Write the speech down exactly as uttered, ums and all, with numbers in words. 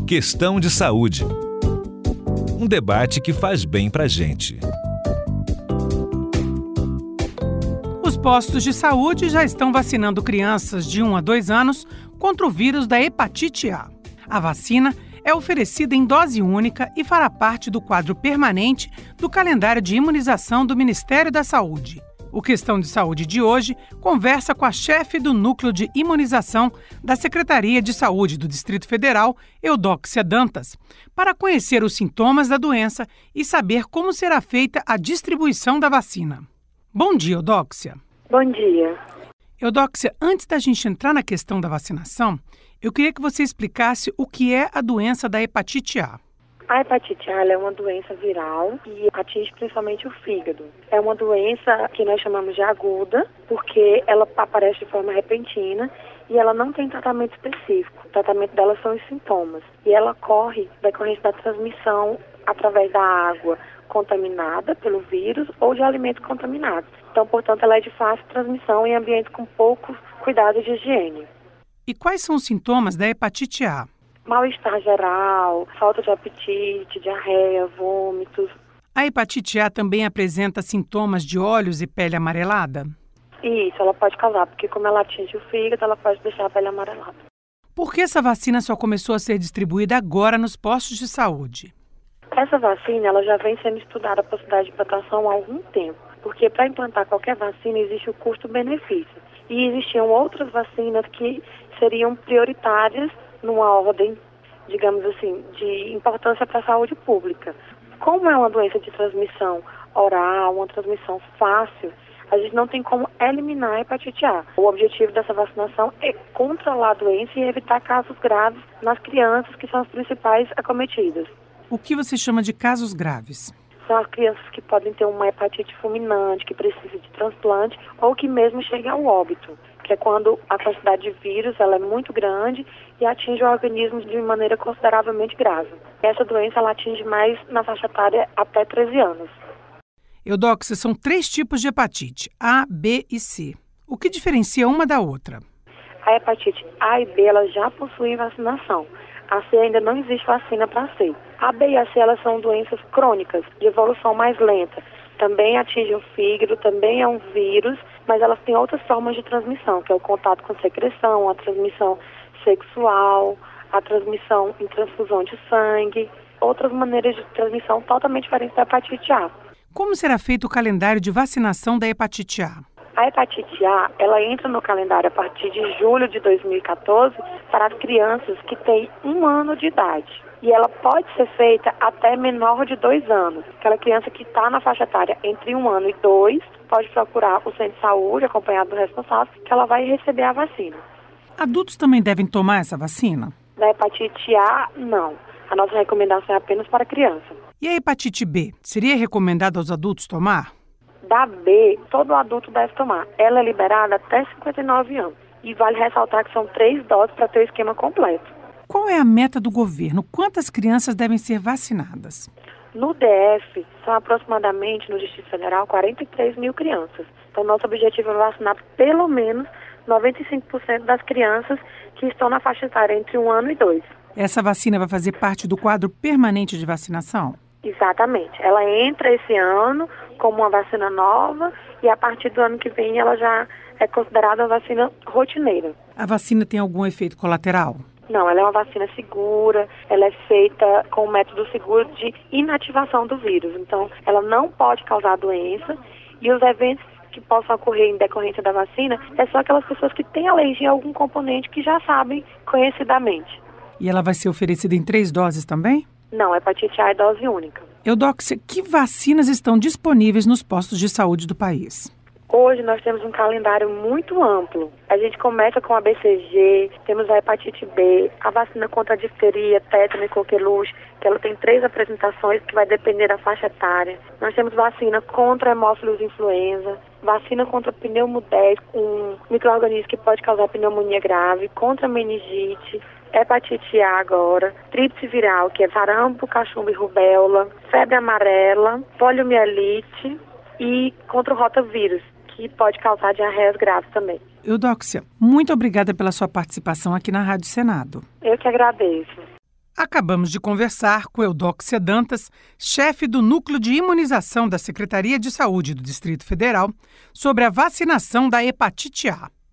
Questão de saúde. Um debate que faz bem pra gente. Os postos de saúde já estão vacinando crianças de um a dois anos contra o vírus da hepatite A. A vacina é oferecida em dose única e fará parte do quadro permanente do calendário de imunização do Ministério da Saúde. O Questão de Saúde de hoje conversa com a chefe do Núcleo de Imunização da Secretaria de Saúde do Distrito Federal, Eudóxia Dantas, para conhecer os sintomas da doença e saber como será feita a distribuição da vacina. Bom dia, Eudóxia. Bom dia. Eudóxia, antes da gente entrar na questão da vacinação, eu queria que você explicasse o que é a doença da hepatite A. A hepatite A é uma doença viral e atinge principalmente o fígado. É uma doença que nós chamamos de aguda, porque ela aparece de forma repentina e ela não tem tratamento específico. O tratamento dela são os sintomas. E ela ocorre decorrente da transmissão através da água contaminada pelo vírus ou de alimentos contaminados. Então, portanto, ela é de fácil transmissão em ambientes com pouco cuidado de higiene. E quais são os sintomas da hepatite A? Mal-estar geral, falta de apetite, diarreia, vômitos. A hepatite A também apresenta sintomas de olhos e pele amarelada? Isso, ela pode causar, porque como ela atinge o fígado, ela pode deixar a pele amarelada. Por que essa vacina só começou a ser distribuída agora nos postos de saúde? Essa vacina ela já vem sendo estudada a possibilidade de implantação há algum tempo, porque para implantar qualquer vacina existe o custo-benefício. E existiam outras vacinas que seriam prioritárias numa ordem, digamos assim, de importância para a saúde pública. Como é uma doença de transmissão oral, uma transmissão fácil, a gente não tem como eliminar a hepatite A. O objetivo dessa vacinação é controlar a doença e evitar casos graves nas crianças, que são as principais acometidas. O que você chama de casos graves? São as crianças que podem ter uma hepatite fulminante, que precisam de transplante ou que mesmo cheguem ao óbito, que é quando a quantidade de vírus ela é muito grande e atinge o organismo de maneira consideravelmente grave. Essa doença ela atinge mais na faixa etária até treze anos. Eudóxia, são três tipos de hepatite, A, B e C. O que diferencia uma da outra? A hepatite A e B elas já possuem vacinação. A C ainda não existe vacina para C. A B e a C elas são doenças crônicas, de evolução mais lenta. Também atingem o fígado, também é um vírus, mas elas têm outras formas de transmissão, que é o contato com secreção, a transmissão sexual, a transmissão em transfusão de sangue, outras maneiras de transmissão totalmente diferentes da hepatite A. Como será feito o calendário de vacinação da hepatite A? A hepatite A, ela entra no calendário a partir de julho de dois mil e quatorze para as crianças que têm um ano de idade. E ela pode ser feita até menor de dois anos. Aquela criança que está na faixa etária entre um ano e dois pode procurar o centro de saúde, acompanhado do responsável, que ela vai receber a vacina. Adultos também devem tomar essa vacina? Da hepatite A, não. A nossa recomendação é apenas para criança. E a hepatite B? Seria recomendado aos adultos tomar? Da B, todo adulto deve tomar. Ela é liberada até cinquenta e nove anos. E vale ressaltar que são três doses para ter o esquema completo. Qual é a meta do governo? Quantas crianças devem ser vacinadas? No D F, são aproximadamente, no Distrito Federal, quarenta e três mil crianças. Então, nosso objetivo é vacinar pelo menos noventa e cinco por cento das crianças que estão na faixa etária entre um ano e dois. Essa vacina vai fazer parte do quadro permanente de vacinação? Exatamente. Ela entra esse ano como uma vacina nova e a partir do ano que vem ela já é considerada uma vacina rotineira. A vacina tem algum efeito colateral? Não, ela é uma vacina segura, ela é feita com um método seguro de inativação do vírus. Então, ela não pode causar doença e os eventos que possam ocorrer em decorrência da vacina é só aquelas pessoas que têm alergia a algum componente que já sabem conhecidamente. E ela vai ser oferecida em três doses também? Não, a hepatite A é dose única. Eudóxia, que vacinas estão disponíveis nos postos de saúde do país? Hoje nós temos um calendário muito amplo. A gente começa com a B C G, temos a hepatite B, a vacina contra a difteria, tétano e coqueluche, que ela tem três apresentações que vai depender da faixa etária. Nós temos vacina contra hemófilos influenza, vacina contra pneumodés, um micro-organismo que pode causar pneumonia grave, contra meningite, hepatite A agora, tríplice viral, que é sarampo, cachumba e rubéola, febre amarela, poliomielite e contra o rotavírus, que pode causar diarreias graves também. Eudóxia, muito obrigada pela sua participação aqui na Rádio Senado. Eu que agradeço. Acabamos de conversar com Eudóxia Dantas, chefe do Núcleo de Imunização da Secretaria de Saúde do Distrito Federal, sobre a vacinação da hepatite A.